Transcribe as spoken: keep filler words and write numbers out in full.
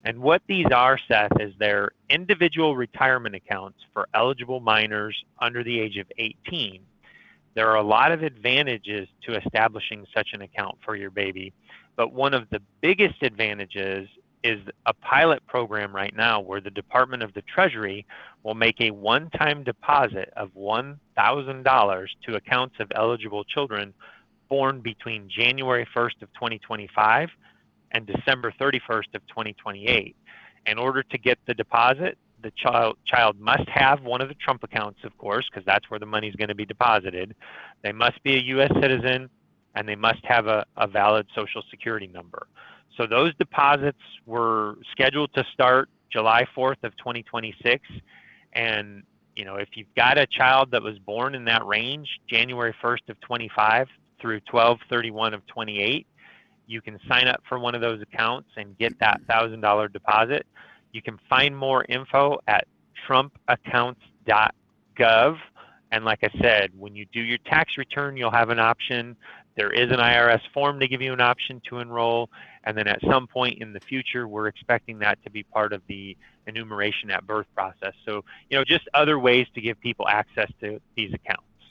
And what these are, Seth, is they're individual retirement accounts for eligible minors under the age of eighteen. There are a lot of advantages to establishing such an account for your baby, but one of the biggest advantages is a pilot program right now where the Department of the Treasury will make a one-time deposit of one thousand dollars to accounts of eligible children born between January first of twenty twenty-five and December thirty-first of twenty twenty-eight. In order to get the deposit, the child child must have one of the Trump accounts, of course, because that's where the money is going to be deposited. They must be a U S citizen, and they must have a, a valid Social Security number. So those deposits were scheduled to start July fourth of twenty twenty-six. And you know, if you've got a child that was born in that range, January first of twenty-five through twelve thirty-one of twenty-eight, you can sign up for one of those accounts and get that one thousand dollars deposit. You can find more info at trump accounts dot gov. And like I said, when you do your tax return, you'll have an option. There is an I R S form to give you an option to enroll. And then at some point in the future, we're expecting that to be part of the enumeration at birth process. So, you know, just other ways to give people access to these accounts.